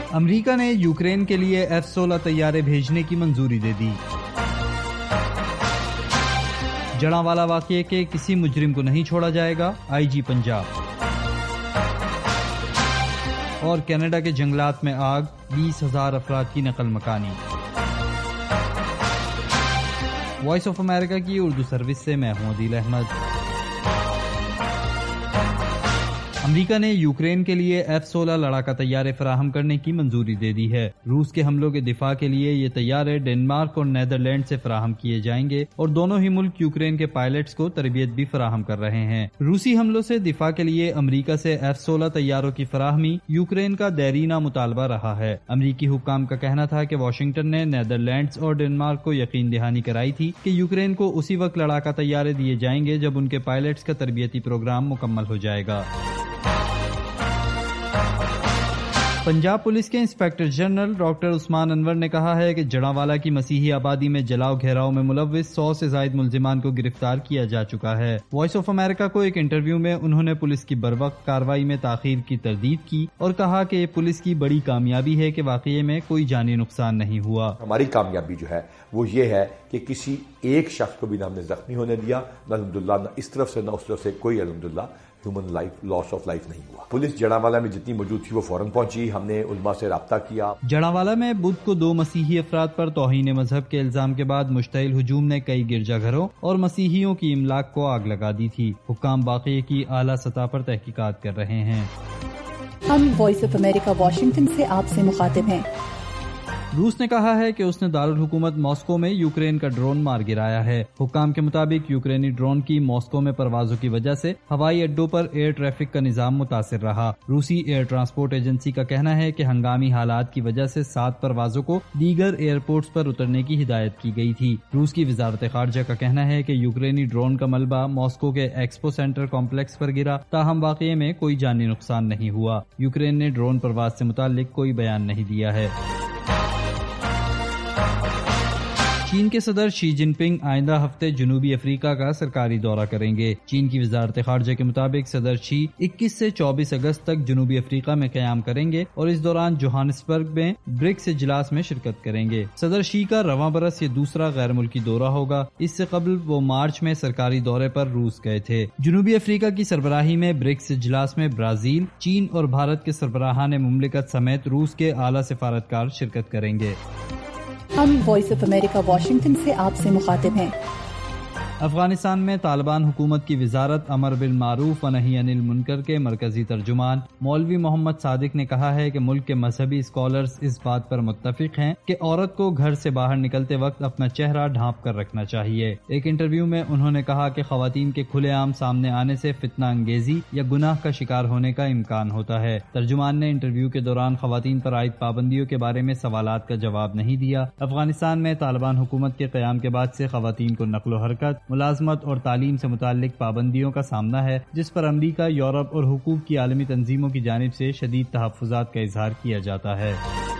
امریکہ نے یوکرین کے لیے F-16 طیارے بھیجنے کی منظوری دے دی۔ جڑاوالا واقعے کے کسی مجرم کو نہیں چھوڑا جائے گا، IG پنجاب۔ اور کینیڈا کے جنگلات میں آگ، 20,000 افراد کی نقل مکانی۔ وائس آف امریکہ کی اردو سروس سے میں ہوں عدیل احمد۔ امریکہ نے یوکرین کے لیے F-16 لڑاکا طیارے فراہم کرنے کی منظوری دے دی ہے۔ روس کے حملوں کے دفاع کے لیے یہ طیارے ڈنمارک اور نیدرلینڈ سے فراہم کیے جائیں گے اور دونوں ہی ملک یوکرین کے پائلٹس کو تربیت بھی فراہم کر رہے ہیں۔ روسی حملوں سے دفاع کے لیے امریکہ سے F-16 طیاروں کی فراہمی یوکرین کا دیرینہ مطالبہ رہا ہے۔ امریکی حکام کا کہنا تھا کہ واشنگٹن نے نیدرلینڈز اور ڈنمارک کو یقین دہانی کرائی تھی کہ یوکرین کو اسی وقت لڑاکا طیارے دیے جائیں گے جب ان کے پائلٹس کا تربیتی پروگرام مکمل ہو جائے گا۔ پنجاب پولیس کے inspector general doctor Usman Anwar نے کہا ہے کہ جڑاوالا کی مسیحی آبادی میں جلاؤ گھیراؤ میں ملوث 100 سے زائد ملزمان کو گرفتار کیا جا چکا ہے۔ وائس آف امریکہ کو ایک انٹرویو میں انہوں نے پولیس کی بروقت کارروائی میں تاخیر کی تردید کی اور کہا کہ پولیس کی بڑی کامیابی ہے کہ واقعے میں کوئی جانی نقصان نہیں ہوا۔ ہماری کامیابی جو ہے وہ یہ ہے کہ کسی ایک شخص کو بھی نہ ہم نے زخمی ہونے دیا، نہ الحمدللہ نہ اس طرف سے نہ اس طرف سے کوئی الحمدللہ human life loss of life نہیں ہوا۔ پولیس جڑاوالا میں جتنی موجود تھی وہ فوراً پہنچی، ہم نے علماء سے رابطہ کیا۔ جڑاوالا میں بدھ کو 2 مسیحی افراد پر توہین مذہب کے الزام کے بعد مشتعل ہجوم نے کئی گرجا گھروں اور مسیحیوں کی املاک کو آگ لگا دی تھی۔ حکام واقعے کی اعلیٰ سطح پر تحقیقات کر رہے ہیں۔ ہم وائس آف امریکہ واشنگٹن سے آپ سے مخاطب ہیں۔ روس نے کہا ہے کہ اس نے دارالحکومت ماسکو میں یوکرین کا ڈرون مار گرایا ہے۔ حکام کے مطابق یوکرینی ڈرون کی ماسکو میں پروازوں کی وجہ سے ہوائی اڈوں پر ایئر ٹریفک کا نظام متاثر رہا۔ روسی ایئر ٹرانسپورٹ ایجنسی کا کہنا ہے کہ ہنگامی حالات کی وجہ سے 7 پروازوں کو دیگر ایئرپورٹس پر اترنے کی ہدایت کی گئی تھی۔ روس کی وزارت خارجہ کا کہنا ہے کہ یوکرینی ڈرون کا ملبہ ماسکو کے ایکسپو سینٹر کمپلیکس پر گرا، تاہم واقعے میں کوئی جانی نقصان نہیں ہوا۔ یوکرین نے ڈرون پرواز سے متعلق کوئی بیان نہیں دیا ہے۔ چین کے صدر شی جن پنگ آئندہ ہفتے جنوبی افریقہ کا سرکاری دورہ کریں گے۔ چین کی وزارت خارجہ کے مطابق صدر شی 21 سے 24 اگست تک جنوبی افریقہ میں قیام کریں گے اور اس دوران جوہانسبرگ میں برکس اجلاس میں شرکت کریں گے۔ صدر شی کا رواں برس یہ دوسرا غیر ملکی دورہ ہوگا۔ اس سے قبل وہ مارچ میں سرکاری دورے پر روس گئے تھے۔ جنوبی افریقہ کی سربراہی میں برکس اجلاس میں برازیل، چین اور بھارت کے سربراہان مملکت سمیت روس کے اعلیٰ سفارتکار شرکت کریں گے۔ ہم وائس آف امریکہ واشنگٹن سے آپ سے مخاطب ہیں۔ افغانستان میں طالبان حکومت کی وزارت امر بالمعروف و نہی عن المنکر کے مرکزی ترجمان مولوی محمد صادق نے کہا ہے کہ ملک کے مذہبی اسکالرز اس بات پر متفق ہیں کہ عورت کو گھر سے باہر نکلتے وقت اپنا چہرہ ڈھانپ کر رکھنا چاہیے۔ ایک انٹرویو میں انہوں نے کہا کہ خواتین کے کھلے عام سامنے آنے سے فتنہ انگیزی یا گناہ کا شکار ہونے کا امکان ہوتا ہے۔ ترجمان نے انٹرویو کے دوران خواتین پر عائد پابندیوں کے بارے میں سوالات کا جواب نہیں دیا۔ افغانستان میں طالبان حکومت کے قیام کے بعد سے خواتین کو نقل و حرکت، ملازمت اور تعلیم سے متعلق پابندیوں کا سامنا ہے، جس پر امریکہ، یورپ اور حقوق کی عالمی تنظیموں کی جانب سے شدید تحفظات کا اظہار کیا جاتا ہے۔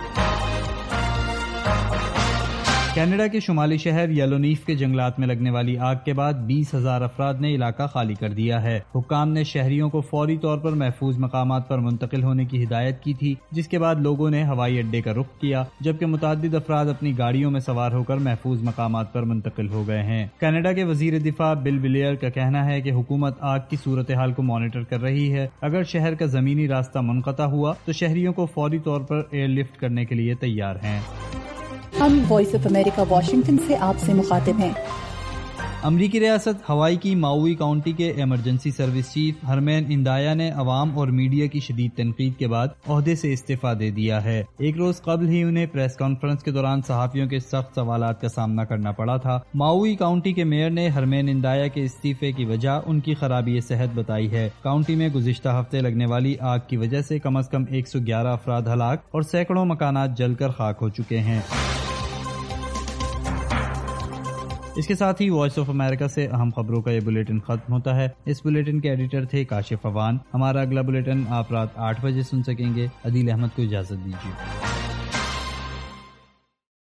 کینیڈا کے شمالی شہر یلونیف کے جنگلات میں لگنے والی آگ کے بعد 20,000 افراد نے علاقہ خالی کر دیا ہے۔ حکام نے شہریوں کو فوری طور پر محفوظ مقامات پر منتقل ہونے کی ہدایت کی تھی، جس کے بعد لوگوں نے ہوائی اڈے کا رخ کیا، جبکہ متعدد افراد اپنی گاڑیوں میں سوار ہو کر محفوظ مقامات پر منتقل ہو گئے ہیں۔ کینیڈا کے وزیر دفاع بل بلیئر کا کہنا ہے کہ حکومت آگ کی صورتحال کو مانیٹر کر رہی ہے۔ اگر شہر کا زمینی راستہ منقطع ہوا تو شہریوں کو فوری طور پر ایئر لفٹ کرنے کے لیے تیار ہیں۔ ہم وائس آف امریکہ واشنگٹن سے آپ سے مخاطب ہیں۔ امریکی ریاست ہوائی کی ماؤی کاؤنٹی کے emergency service chief Herman Andaya نے عوام اور میڈیا کی شدید تنقید کے بعد عہدے سے استعفیٰ دے دیا ہے۔ ایک روز قبل ہی انہیں پریس کانفرنس کے دوران صحافیوں کے سخت سوالات کا سامنا کرنا پڑا تھا۔ ماؤی کاؤنٹی کے میئر نے ہرمین اندایا کے استعفے کی وجہ ان کی خرابی صحت بتائی ہے۔ کاؤنٹی میں گزشتہ ہفتے لگنے والی آگ کی وجہ سے کم از کم 111 افراد ہلاک اور سینکڑوں مکانات جل کر خاک ہو چکے ہیں۔ اس کے ساتھ ہی وائس آف امریکہ سے اہم خبروں کا یہ بلیٹن ختم ہوتا ہے۔ اس بلیٹن کے ایڈیٹر تھے کاشف اوان۔ ہمارا اگلا بلیٹن آپ رات 8 بجے سن سکیں گے۔ عدیل احمد کو اجازت دیجیے۔